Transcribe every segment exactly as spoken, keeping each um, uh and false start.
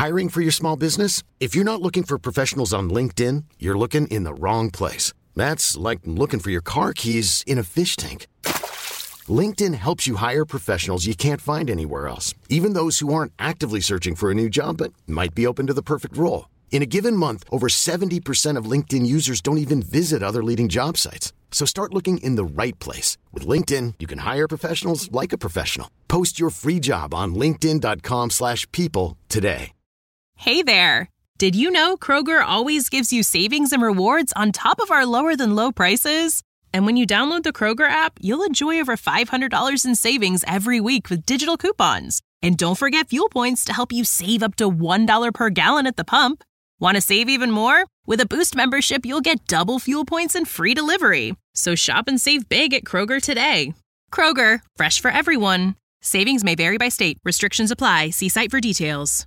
Hiring for your small business? If you're not looking for professionals on LinkedIn, you're looking in the wrong place. That's like looking for your car keys in a fish tank. LinkedIn helps you hire professionals you can't find anywhere else, even those who aren't actively searching for a new job but might be open to the perfect role. In a given month, over seventy percent of LinkedIn users don't even visit other leading job sites. So start looking in the right place. With LinkedIn, you can hire professionals like a professional. Post your free job on linkedin.com slash people today. Hey there. Did you know Kroger always gives you savings and rewards on top of our lower than low prices? And when you download the Kroger app, you'll enjoy over five hundred dollars in savings every week with digital coupons. And don't forget fuel points to help you save up to one dollar per gallon at the pump. Want to save even more? With a Boost membership, you'll get double fuel points and free delivery. So shop and save big at Kroger today. Kroger, fresh for everyone. Savings may vary by state. Restrictions apply. See site for details.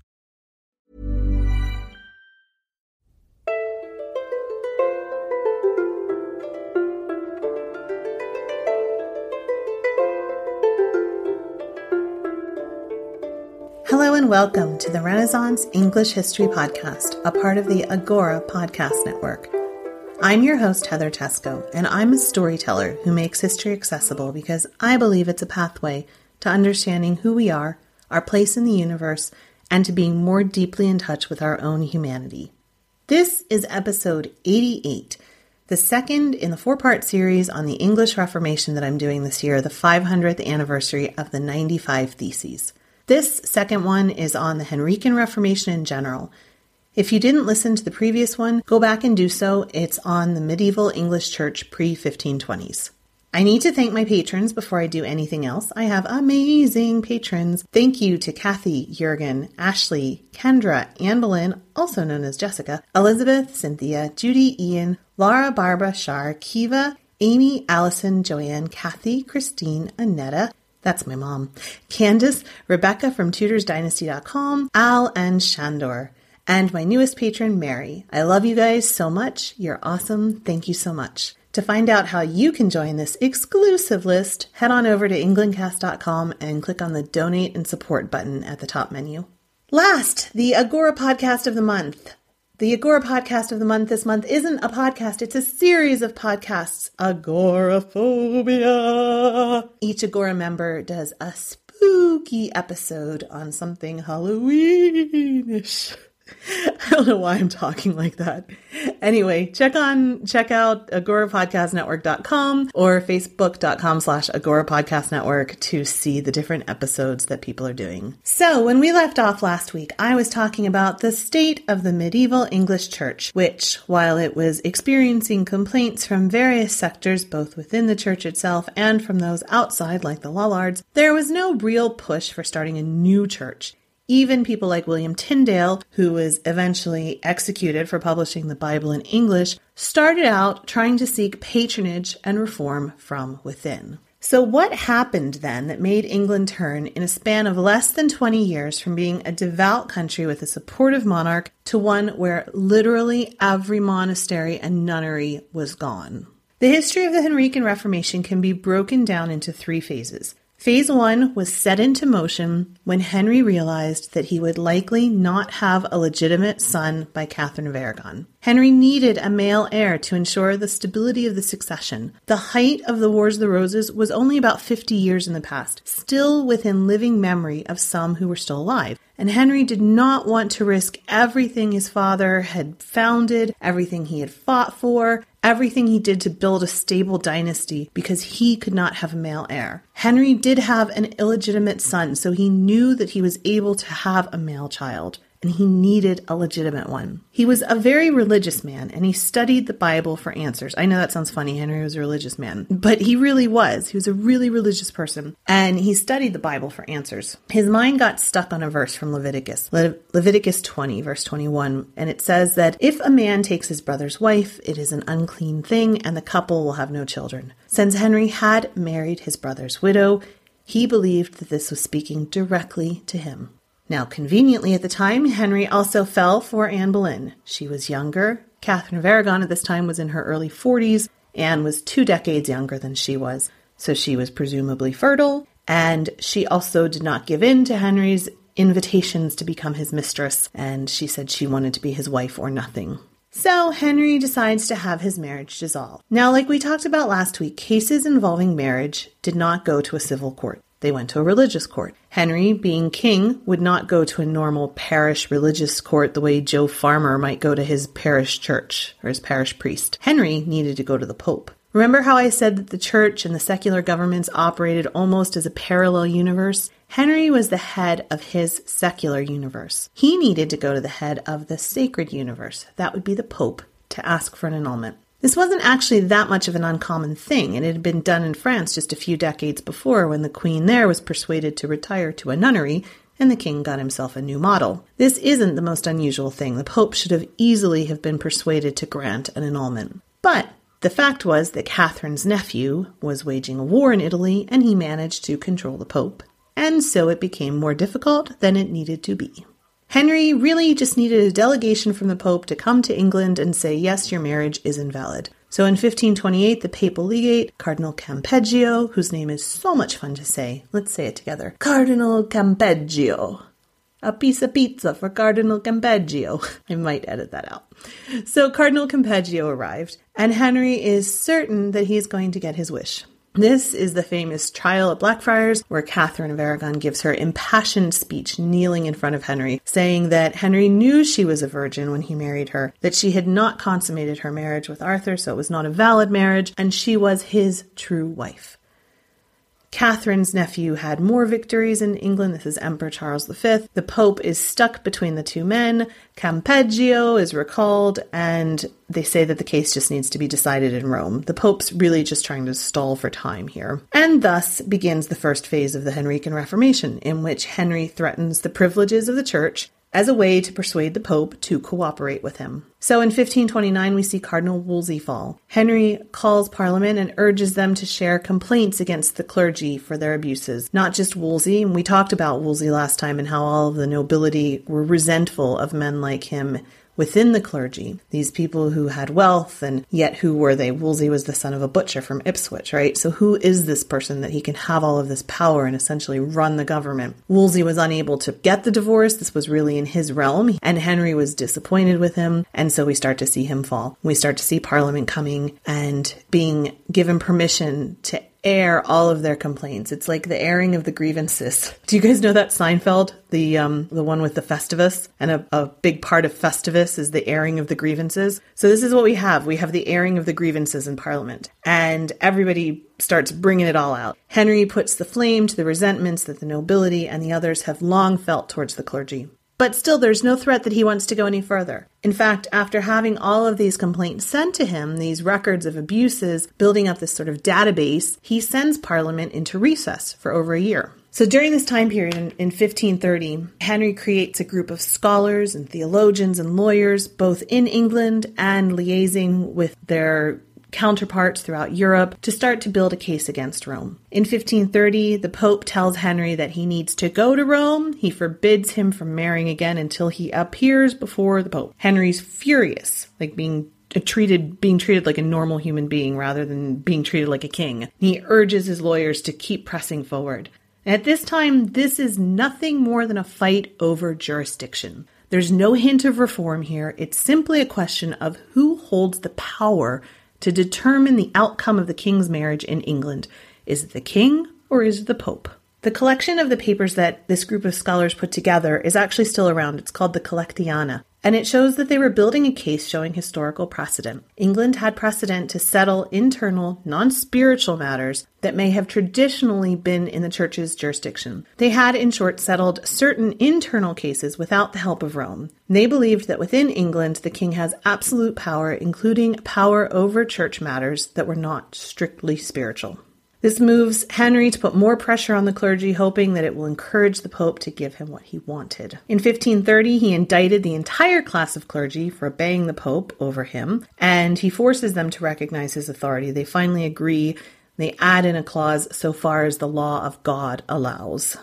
Hello and welcome to the Renaissance English History Podcast, a part of the Agora Podcast Network. I'm your host, Heather Teysko, and I'm a storyteller who makes history accessible because I believe it's a pathway to understanding who we are, our place in the universe, and to being more deeply in touch with our own humanity. This is episode eighty-eight, the second in the four-part series on the English Reformation that I'm doing this year, the five hundredth anniversary of the ninety-five Theses. This second one is on the Henrican Reformation in general. If you didn't listen to the previous one, go back and do so. It's on the medieval English church pre fifteen twenties. I need to thank my patrons before I do anything else. I have amazing patrons. Thank you to Kathy, Jurgen, Ashley, Kendra, Anne Boleyn, also known as Jessica, Elizabeth, Cynthia, Judy, Ian, Laura, Barbara, Shar, Kiva, Amy, Allison, Joanne, Kathy, Christine, Annetta, that's my mom, Candace, Rebecca from tutors dynasty dot com, Al, and Shandor. And my newest patron, Mary. I love you guys so much. You're awesome. Thank you so much. To find out how you can join this exclusive list, head on over to england cast dot com and click on the Donate and Support button at the top menu. Last, the Agora Podcast of the Month. The Agora Podcast of the Month this month isn't a podcast, it's a series of podcasts. Agoraphobia! Each Agora member does a spooky episode on something Halloweenish. I don't know why I'm talking like that. Anyway, check on, check out agora podcast network dot com or facebook dot com slash agora podcast network to see the different episodes that people are doing. So when we left off last week, I was talking about the state of the medieval English church, which, while it was experiencing complaints from various sectors, both within the church itself and from those outside, like the Lollards, there was no real push for starting a new church. Even people like William Tyndale, who was eventually executed for publishing the Bible in English, started out trying to seek patronage and reform from within. So what happened then that made England turn in a span of less than twenty years from being a devout country with a supportive monarch to one where literally every monastery and nunnery was gone? The history of the Henrican Reformation can be broken down into three phases. Phase one was set into motion when Henry realized that he would likely not have a legitimate son by Catherine of Aragon. Henry needed a male heir to ensure the stability of the succession. The height of the Wars of the Roses was only about fifty years in the past, still within living memory of some who were still alive. And Henry did not want to risk everything his father had founded, everything he had fought for, everything he did to build a stable dynasty because he could not have a male heir. Henry did have an illegitimate son, so he knew that he was able to have a male child, and he needed a legitimate one. He was a very religious man, and he studied the Bible for answers. I know that sounds funny, Henry was a religious man, but he really was. He was a really religious person, and he studied the Bible for answers. His mind got stuck on a verse from Leviticus, Le- Leviticus twenty, verse twenty-one, and it says that if a man takes his brother's wife, it is an unclean thing, and the couple will have no children. Since Henry had married his brother's widow, he believed that this was speaking directly to him. Now, conveniently at the time, Henry also fell for Anne Boleyn. She was younger. Catherine of Aragon at this time was in her early forties. Anne was two decades younger than she was, so she was presumably fertile, and she also did not give in to Henry's invitations to become his mistress, and she said she wanted to be his wife or nothing. So Henry decides to have his marriage dissolved. Now, like we talked about last week, cases involving marriage did not go to a civil court. They went to a religious court. Henry, being king, would not go to a normal parish religious court the way Joe Farmer might go to his parish church or his parish priest. Henry needed to go to the Pope. Remember how I said that the church and the secular governments operated almost as a parallel universe? Henry was the head of his secular universe. He needed to go to the head of the sacred universe. That would be the Pope, to ask for an annulment. This wasn't actually that much of an uncommon thing, and it had been done in France just a few decades before when the queen there was persuaded to retire to a nunnery and the king got himself a new model. This isn't the most unusual thing. The Pope should have easily have been persuaded to grant an annulment. But the fact was that Catherine's nephew was waging a war in Italy and he managed to control the Pope. And so it became more difficult than it needed to be. Henry really just needed a delegation from the Pope to come to England and say, yes, your marriage is invalid. So in fifteen twenty-eight, the papal legate, Cardinal Campeggio, whose name is so much fun to say. Let's say it together. Cardinal Campeggio. A piece of pizza for Cardinal Campeggio. I might edit that out. So Cardinal Campeggio arrived, and Henry is certain that he's going to get his wish. This is the famous trial at Blackfriars, where Catherine of Aragon gives her impassioned speech kneeling in front of Henry, saying that Henry knew she was a virgin when he married her, that she had not consummated her marriage with Arthur, so it was not a valid marriage, and she was his true wife. Catherine's nephew had more victories in England. This is Emperor Charles the Fifth. The Pope is stuck between the two men. Campeggio is recalled, and they say that the case just needs to be decided in Rome. The Pope's really just trying to stall for time here. And thus begins the first phase of the Henrican Reformation, in which Henry threatens the privileges of the church as a way to persuade the Pope to cooperate with him. So in fifteen twenty-nine, we see Cardinal Wolsey fall. Henry calls Parliament and urges them to share complaints against the clergy for their abuses. Not just Wolsey, and we talked about Wolsey last time and how all of the nobility were resentful of men like him within the clergy. These people who had wealth, and yet who were they? Wolsey was the son of a butcher from Ipswich, right? So who is this person that he can have all of this power and essentially run the government? Wolsey was unable to get the divorce. This was really in his realm, and Henry was disappointed with him, and so we start to see him fall. We start to see Parliament coming and being given permission to air all of their complaints. It's like the airing of the grievances. Do you guys know that Seinfeld? The um the one with the Festivus? And a, a big part of Festivus is the airing of the grievances. So this is what we have. We have the airing of the grievances in Parliament. And everybody starts bringing it all out. Henry puts the flame to the resentments that the nobility and the others have long felt towards the clergy. But still, there's no threat that he wants to go any further. In fact, after having all of these complaints sent to him, these records of abuses, building up this sort of database, he sends Parliament into recess for over a year. So during this time period, in, in fifteen thirty, Henry creates a group of scholars and theologians and lawyers, both in England and liaising with their counterparts throughout Europe, to start to build a case against Rome. In fifteen thirty, the Pope tells Henry that he needs to go to Rome. He forbids him from marrying again until he appears before the Pope. Henry's furious, like being treated being treated like a normal human being rather than being treated like a king. He urges his lawyers to keep pressing forward. At this time, this is nothing more than a fight over jurisdiction. There's no hint of reform here. It's simply a question of who holds the power to determine the outcome of the king's marriage in England. Is it the king or is it the Pope? The collection of the papers that this group of scholars put together is actually still around. It's called the Collectiana, and it shows that they were building a case showing historical precedent. England had precedent to settle internal, non-spiritual matters that may have traditionally been in the church's jurisdiction. They had, in short, settled certain internal cases without the help of Rome. They believed that within England, the king has absolute power, including power over church matters that were not strictly spiritual. This moves Henry to put more pressure on the clergy, hoping that it will encourage the Pope to give him what he wanted. In fifteen thirty, he indicted the entire class of clergy for obeying the Pope over him, and he forces them to recognize his authority. They finally agree. They add in a clause, so far as the law of God allows.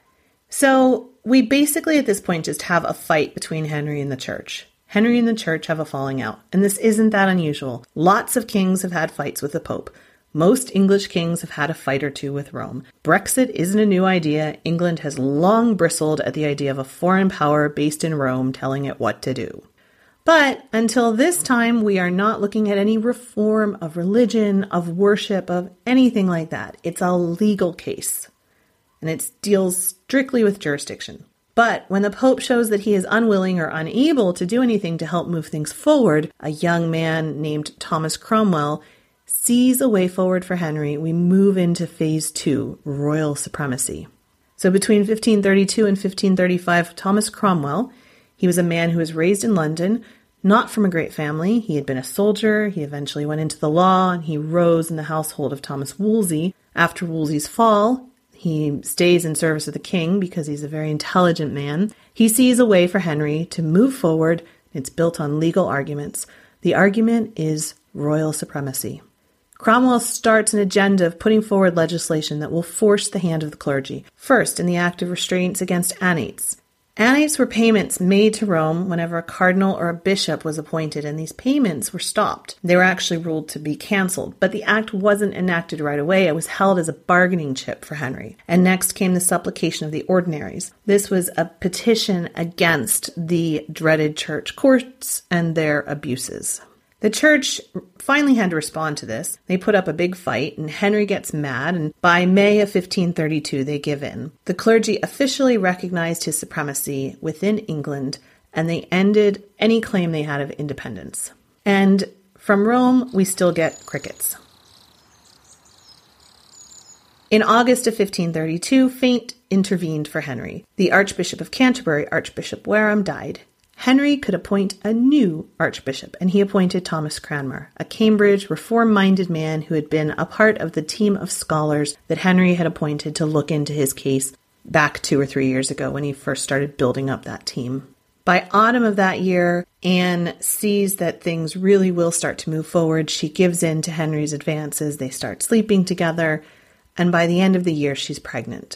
So we basically at this point just have a fight between Henry and the church. Henry and the church have a falling out, and this isn't that unusual. Lots of kings have had fights with the Pope. Most English kings have had a fight or two with Rome. Brexit isn't a new idea. England has long bristled at the idea of a foreign power based in Rome telling it what to do. But until this time, we are not looking at any reform of religion, of worship, of anything like that. It's a legal case, and it deals strictly with jurisdiction. But when the Pope shows that he is unwilling or unable to do anything to help move things forward, a young man named Thomas Cromwell sees a way forward for Henry. We move into phase two, royal supremacy. So between fifteen thirty-two and fifteen thirty-five, Thomas Cromwell, he was a man who was raised in London, not from a great family. He had been a soldier. He eventually went into the law, and he rose in the household of Thomas Wolsey. After Wolsey's fall, he stays in service of the king because he's a very intelligent man. He sees a way for Henry to move forward. It's built on legal arguments. The argument is royal supremacy. Cromwell starts an agenda of putting forward legislation that will force the hand of the clergy. First, in the Act of Restraints against annates. Annates were payments made to Rome whenever a cardinal or a bishop was appointed, and these payments were stopped. They were actually ruled to be cancelled, but the act wasn't enacted right away. It was held as a bargaining chip for Henry. And next came the supplication of the ordinaries. This was a petition against the dreaded church courts and their abuses. The church finally had to respond to this. They put up a big fight, and Henry gets mad, and by May of fifteen thirty-two, they give in. The clergy officially recognized his supremacy within England, and they ended any claim they had of independence. And from Rome, we still get crickets. In August of fifteen thirty-two, fate intervened for Henry. The Archbishop of Canterbury, Archbishop Warham, died. Henry could appoint a new archbishop, and he appointed Thomas Cranmer, a Cambridge, reform-minded man who had been a part of the team of scholars that Henry had appointed to look into his case back two or three years ago when he first started building up that team. By autumn of that year, Anne sees that things really will start to move forward. She gives in to Henry's advances. They start sleeping together, and by the end of the year, she's pregnant.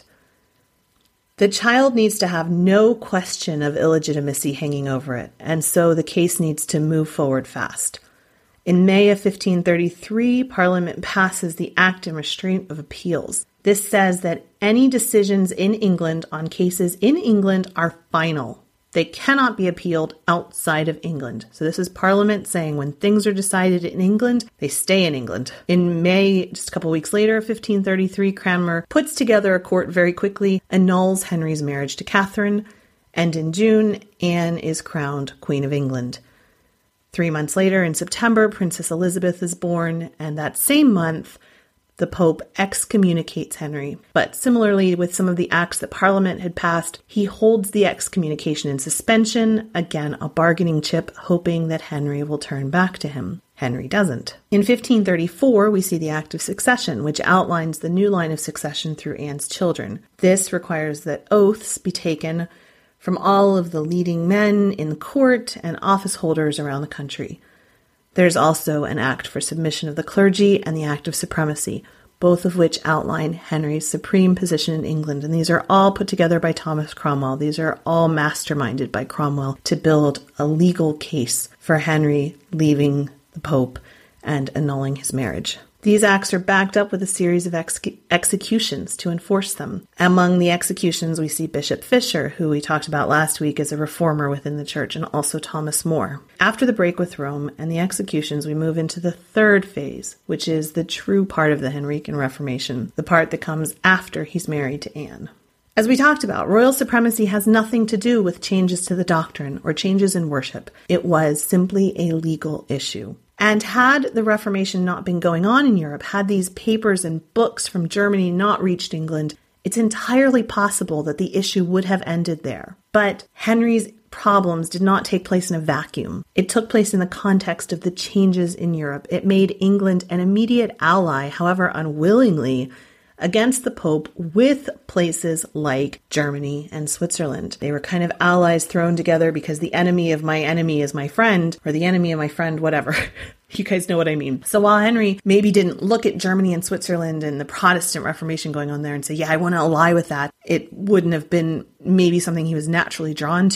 The child needs to have no question of illegitimacy hanging over it, and so the case needs to move forward fast. In May of fifteen thirty-three, Parliament passes the Act in Restraint of Appeals. This says that any decisions in England on cases in England are final. They cannot be appealed outside of England. So this is Parliament saying when things are decided in England, they stay in England. In May, just a couple weeks later, fifteen thirty-three, Cranmer puts together a court very quickly, annuls Henry's marriage to Catherine, and in June, Anne is crowned Queen of England. Three months later, in September, Princess Elizabeth is born, and that same month, the Pope excommunicates Henry. But similarly, with some of the acts that Parliament had passed, he holds the excommunication in suspension, again a bargaining chip, hoping that Henry will turn back to him. Henry doesn't. In fifteen thirty-four, we see the Act of Succession, which outlines the new line of succession through Anne's children. This requires that oaths be taken from all of the leading men in the court and office holders around the country. There's also an act for submission of the clergy and the Act of Supremacy, both of which outline Henry's supreme position in England. And these are all put together by Thomas Cromwell. These are all masterminded by Cromwell to build a legal case for Henry leaving the Pope and annulling his marriage. These acts are backed up with a series of ex- executions to enforce them. Among the executions, we see Bishop Fisher, who we talked about last week as a reformer within the church, and also Thomas More. After the break with Rome and the executions, we move into the third phase, which is the true part of the Henrican Reformation, the part that comes after he's married to Anne. As we talked about, royal supremacy has nothing to do with changes to the doctrine or changes in worship. It was simply a legal issue. And had the Reformation not been going on in Europe, had these papers and books from Germany not reached England, it's entirely possible that the issue would have ended there. But Henry's problems did not take place in a vacuum. It took place in the context of the changes in Europe. It made England an immediate ally, however unwillingly, against the Pope with places like Germany and Switzerland. They were kind of allies thrown together because the enemy of my enemy is my friend, or the enemy of my friend, whatever. You guys know what I mean. So while Henry maybe didn't look at Germany and Switzerland and the Protestant Reformation going on there and say, yeah, I want to ally with that, it wouldn't have been maybe something he was naturally drawn to.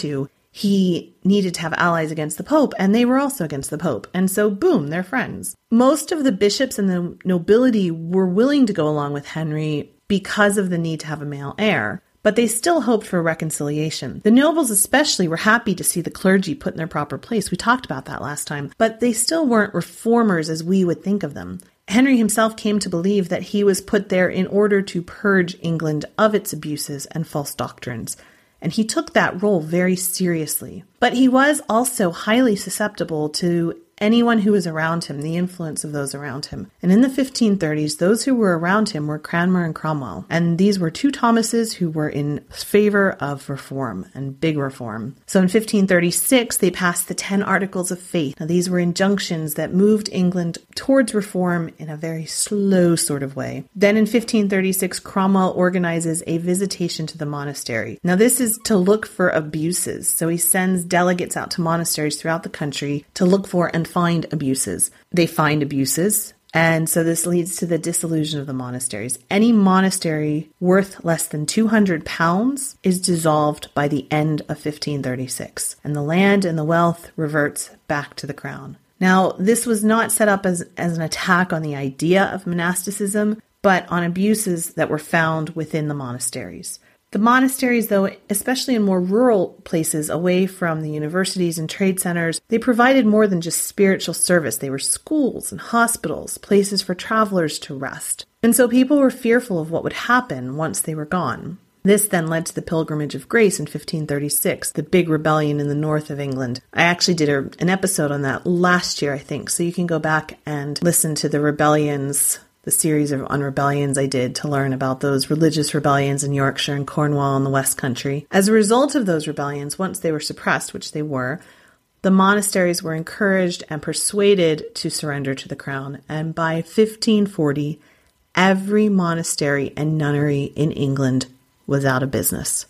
he needed to have allies against the Pope, and they were also against the Pope. And so, boom, they're friends. Most of the bishops and the nobility were willing to go along with Henry because of the need to have a male heir, but they still hoped for reconciliation. The nobles especially were happy to see the clergy put in their proper place. We talked about that last time, but they still weren't reformers as we would think of them. Henry himself came to believe that he was put there in order to purge England of its abuses and false doctrines, and he took that role very seriously. But he was also highly susceptible to anyone who was around him, the influence of those around him. And in the fifteen thirties, those who were around him were Cranmer and Cromwell. And these were two Thomases who were in favor of reform and big reform. So in fifteen thirty-six, they passed the Ten Articles of Faith. Now, these were injunctions that moved England towards reform in a very slow sort of way. Then in fifteen thirty-six, Cromwell organizes a visitation to the monastery. Now, this is to look for abuses. So he sends delegates out to monasteries throughout the country to look for and find abuses. They find abuses, and so this leads to the dissolution of the monasteries. Any monastery worth less than two hundred pounds is dissolved by the end of fifteen thirty-six, and the land and the wealth reverts back to the crown. Now, this was not set up as, as an attack on the idea of monasticism, but on abuses that were found within the monasteries. The monasteries, though, especially in more rural places away from the universities and trade centers, they provided more than just spiritual service. They were schools and hospitals, places for travelers to rest. And so people were fearful of what would happen once they were gone. This then led to the Pilgrimage of Grace in fifteen thirty-six, the big rebellion in the north of England. I actually did a, an episode on that last year, I think, so you can go back and listen to the rebellions, the series of on rebellions I did to learn about those religious rebellions in Yorkshire and Cornwall and the West Country. As a result of those rebellions, once they were suppressed, which they were, the monasteries were encouraged and persuaded to surrender to the crown. And by fifteen forty, every monastery and nunnery in England was out of business.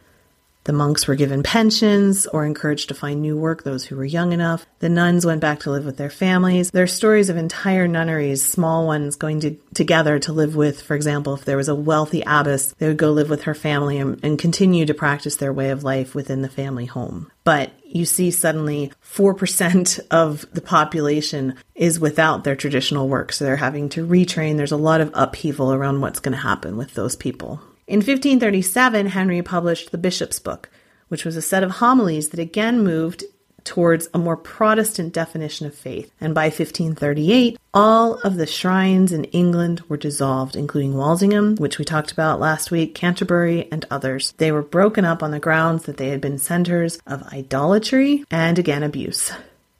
The monks were given pensions or encouraged to find new work, those who were young enough. The nuns went back to live with their families. There are stories of entire nunneries, small ones, going to, together to live with, for example, if there was a wealthy abbess, they would go live with her family and, and continue to practice their way of life within the family home. But you see suddenly four percent of the population is without their traditional work, so they're having to retrain. There's a lot of upheaval around what's going to happen with those people. In fifteen thirty-seven, Henry published the Bishop's Book, which was a set of homilies that again moved towards a more Protestant definition of faith. And by fifteen thirty-eight, all of the shrines in England were dissolved, including Walsingham, which we talked about last week, Canterbury, and others. They were broken up on the grounds that they had been centers of idolatry and, again, abuse.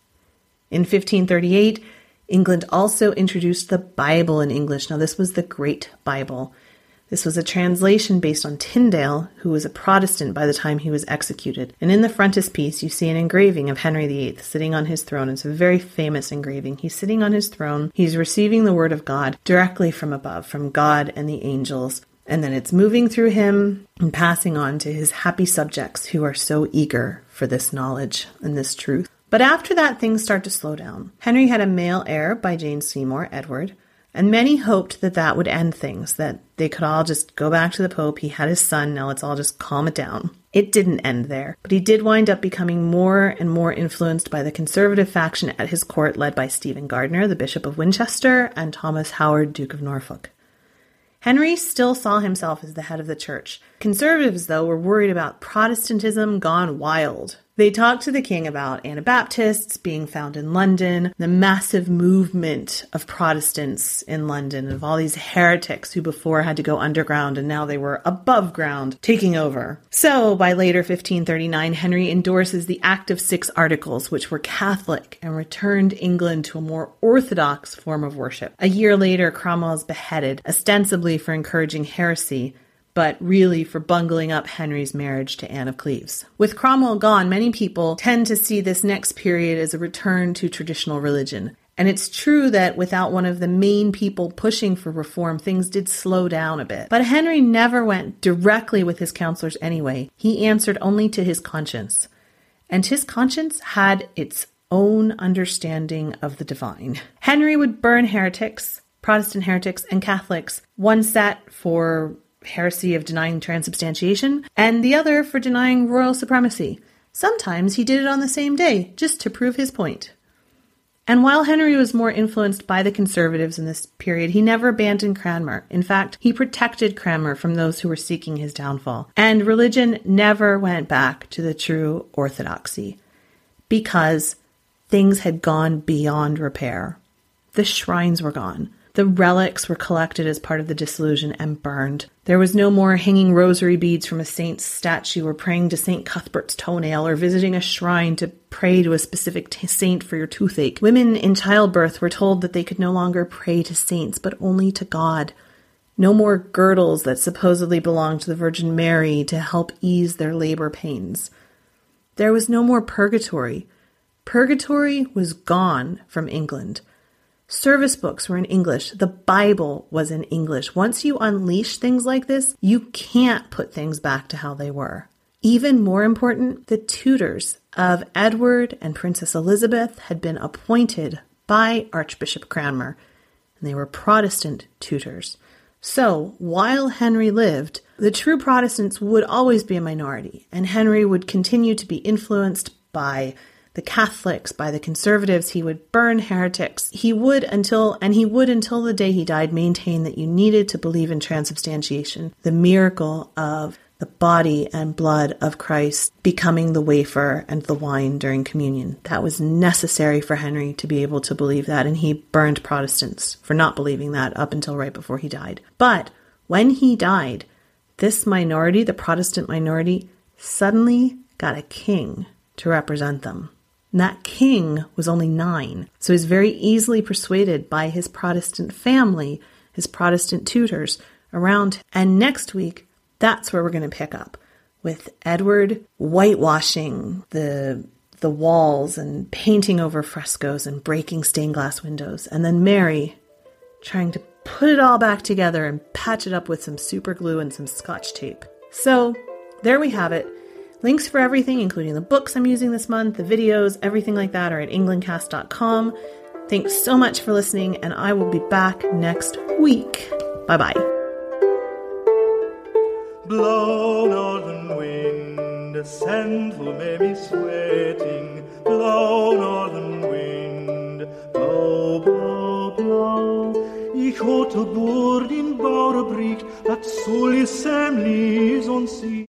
In fifteen thirty-eight, England also introduced the Bible in English. Now, this was the Great Bible. This was a translation based on Tyndale, who was a Protestant by the time he was executed. And in the frontispiece, you see an engraving of Henry the Eighth sitting on his throne. It's a very famous engraving. He's sitting on his throne. He's receiving the word of God directly from above, from God and the angels. And then it's moving through him and passing on to his happy subjects who are so eager for this knowledge and this truth. But after that, things start to slow down. Henry had a male heir by Jane Seymour, Edward. And many hoped that that would end things, that they could all just go back to the Pope. He had his son, now let's all just calm it down. It didn't end there, but he did wind up becoming more and more influenced by the conservative faction at his court led by Stephen Gardiner, the Bishop of Winchester, and Thomas Howard, Duke of Norfolk. Henry still saw himself as the head of the church. Conservatives, though, were worried about Protestantism gone wild. They talked to the king about Anabaptists being found in London, the massive movement of Protestants in London, of all these heretics who before had to go underground and now they were above ground, taking over. So, by later fifteen thirty-nine, Henry endorses the Act of Six Articles, which were Catholic and returned England to a more orthodox form of worship. A year later, Cromwell is beheaded, ostensibly for encouraging heresy, but really for bungling up Henry's marriage to Anne of Cleves. With Cromwell gone, many people tend to see this next period as a return to traditional religion. And it's true that without one of the main people pushing for reform, things did slow down a bit. But Henry never went directly with his counselors anyway. He answered only to his conscience. And his conscience had its own understanding of the divine. Henry would burn heretics, Protestant heretics, and Catholics. One sat for heresy of denying transubstantiation, and the other for denying royal supremacy. Sometimes he did it on the same day, just to prove his point. And while Henry was more influenced by the conservatives in this period, he never abandoned Cranmer. In fact, he protected Cranmer from those who were seeking his downfall. And religion never went back to the true orthodoxy because things had gone beyond repair. The shrines were gone. The relics were collected as part of the dissolution and burned. There was no more hanging rosary beads from a saint's statue or praying to Saint Cuthbert's toenail or visiting a shrine to pray to a specific t- saint for your toothache. Women in childbirth were told that they could no longer pray to saints, but only to God. No more girdles that supposedly belonged to the Virgin Mary to help ease their labor pains. There was no more purgatory. Purgatory was gone from England. Service books were in English. The Bible was in English. Once you unleash things like this, you can't put things back to how they were. Even more important, the tutors of Edward and Princess Elizabeth had been appointed by Archbishop Cranmer, and they were Protestant tutors. So, while Henry lived, the true Protestants would always be a minority, and Henry would continue to be influenced by the Catholics, by the conservatives. He would burn heretics. He would until, and he would until the day he died, maintain that you needed to believe in transubstantiation, the miracle of the body and blood of Christ becoming the wafer and the wine during communion. That was necessary for Henry to be able to believe that, and he burned Protestants for not believing that up until right before he died. But when he died, this minority, the Protestant minority, suddenly got a king to represent them. And that king was only nine, so he's very easily persuaded by his Protestant family, his Protestant tutors around. And next week, that's where we're going to pick up, with Edward whitewashing the the walls and painting over frescoes and breaking stained glass windows, and then Mary trying to put it all back together and patch it up with some super glue and some Scotch tape. So there we have it. Links for everything, including the books I'm using this month, the videos, everything like that, are at englandcast dot com. Thanks so much for listening, and I will be back next week. Bye-bye. Blow, northern wind, send who may be sweating. Blow, northern wind, blow, blow, blow. Ich hatte Bord in Bauerbricht, at Sully Semlis on sea.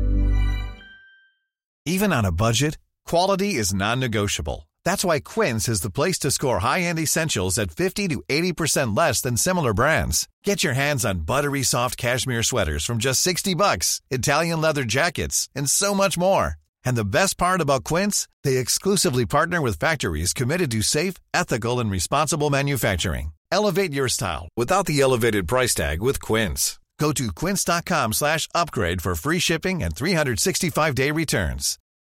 Even on a budget, quality is non-negotiable. That's why Quince is the place to score high-end essentials at fifty to eighty percent less than similar brands. Get your hands on buttery soft cashmere sweaters from just sixty bucks, Italian leather jackets, and so much more. And the best part about Quince, they exclusively partner with factories committed to safe, ethical, and responsible manufacturing. Elevate your style without the elevated price tag with Quince. Go to quince dot com slash upgrade for free shipping and three sixty-five day returns.